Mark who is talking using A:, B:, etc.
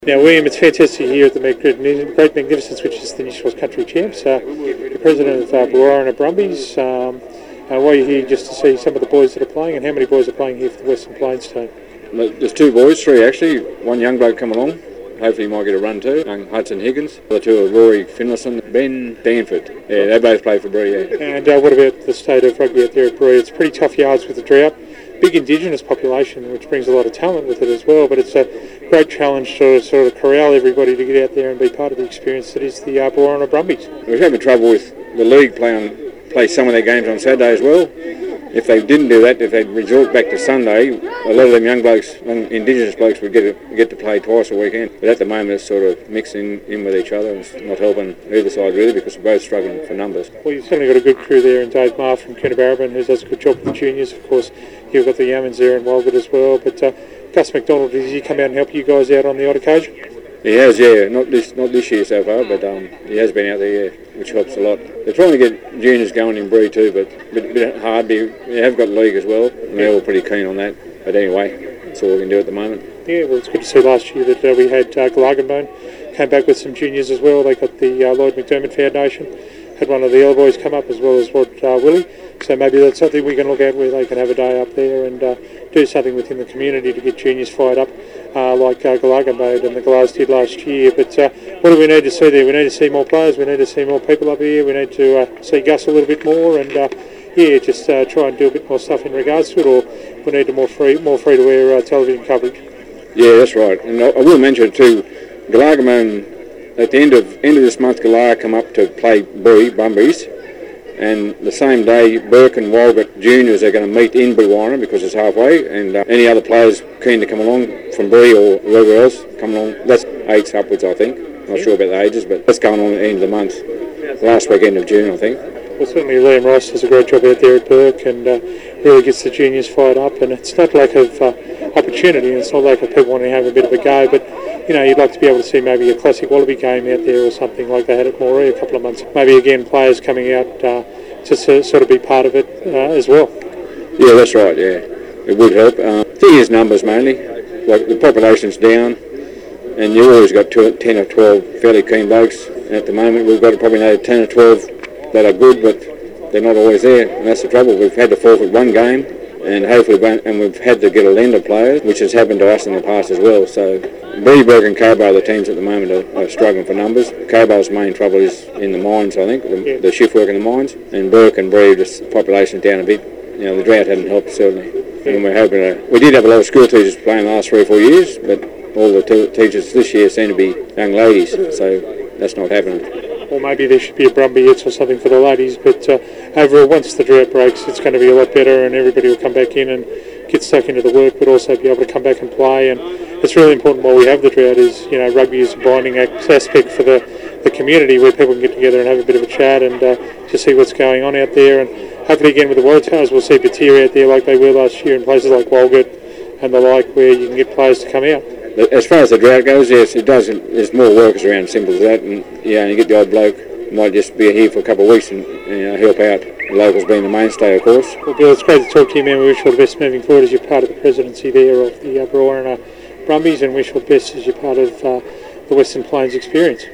A: Now, William, it's fantastic here at the Great Magnificence, which is the New South Wales Country Champs. You're president of Brewarrina Brumbies. Why are you here just to see some of the boys that are playing, and how many boys are playing here for the Western Plains team?
B: There's two boys, three actually. One young bloke come along. Hopefully he might get a run too. Young Hudson Higgins. The other two are Rory Finlayson, Ben Danford. Yeah, they both play for Bree. Yeah.
A: And what about the state of rugby out there at Bree? It's pretty tough yards with the drought. Big Indigenous population, which brings a lot of talent with it as well, but it's a great challenge to sort of corral everybody to get out there and be part of the experience that is the Brewarrina Brumbies.
B: We're having trouble with the league play some of their games on Saturday as well. If they didn't do that, if they'd resort back to Sunday, a lot of them young blokes, Indigenous blokes, would get to play twice a weekend. But at the moment, it's sort of mixing in with each other, and it's not helping either side really, because we're both struggling for numbers.
A: Well, you've certainly got a good crew there, and Dave Marr from Coonabarabran, who does a good job with the juniors. Of course, you've got the Yammans there in Walgett as well. But Gus McDonald, does he come out and help you guys out on the odd occasion?
B: He has, yeah. Not this year so far, but he has been out there, yeah, which helps a lot. They're trying to get juniors going in Bree too, but a bit hard. We have got league as well, and they're all pretty keen on that. But anyway, that's all we can do at the moment.
A: Yeah, well, it's good to see last year that we had Glagenbone came back with some juniors as well. They got the Lloyd McDermott Foundation, had one of the Ella boys come up as well as Rod Willie. So maybe that's something we can look at where they can have a day up there and do something within the community to get juniors fired up, like Glagenbone and the Glass did last year. But what do we need to see there? We need to see more players. We need to see more people up here. We need to see Gus a little bit more, and just try and do a bit more stuff in regards to it. Or we need more free to air television coverage.
B: Yeah, that's right. And I will mention too, Glagenbone at the end of this month, Galar come up to play Brumbies. And the same day, Burke and Walgett juniors are going to meet in Brewarrina because it's halfway, and any other players keen to come along from Bree or wherever else, come along. That's 8s upwards, I think. Not sure about the ages, but that's going on at the end of the month. Last weekend of June, I think.
A: Well, certainly Liam Ross does a great job out there at Burke and really gets the juniors fired up. And it's not lack of opportunity, and it's not lack of people wanting to have a bit of a go, but you'd like to be able to see maybe a classic Wallaby game out there or something like they had at Moree a couple of months. Maybe again players coming out to sort of be part of it as well.
B: Yeah, that's right, yeah. It would help. Thing is numbers mainly. Like the population's down and you've always got 10 or 12 fairly keen blokes. And at the moment we've got probably another 10 or 12 that are good, but they're not always there. And that's the trouble. We've had to forfeit one game and we've had to get a lend of players, which has happened to us in the past as well. So Breeburg and Cobar, the teams at the moment, are struggling for numbers. Cobar's main trouble is in the mines, I think, the shift work in the mines. And Burke and Bree, just population's down a bit. The drought hadn't helped, certainly. And we're hoping we did have a lot of school teachers playing the last 3 or 4 years, but all the teachers this year seem to be young ladies, so that's not happening.
A: Or maybe there should be a Brumbies or something for the ladies, but overall, once the drought breaks, it's going to be a lot better and everybody will come back in and get stuck into the work, but also be able to come back and play. And it's really important while we have the drought is, rugby is a binding aspect for the community where people can get together and have a bit of a chat and to see what's going on out there. And hopefully again with the Waratahs we'll see Batyr out there like they were last year in places like Walgett and the like, where you can get players to come out.
B: As far as the drought goes, yes, it does. There's more workers around, simple as that. And you get the odd bloke who might just be here for a couple of weeks and help out. The locals being the mainstay, of course.
A: Well, Bill, it's great to talk to you, man. We wish you all the best moving forward as you're part of the presidency there of the Brewarrina Brumbies, and wish you all the best as you're part of the Western Plains experience.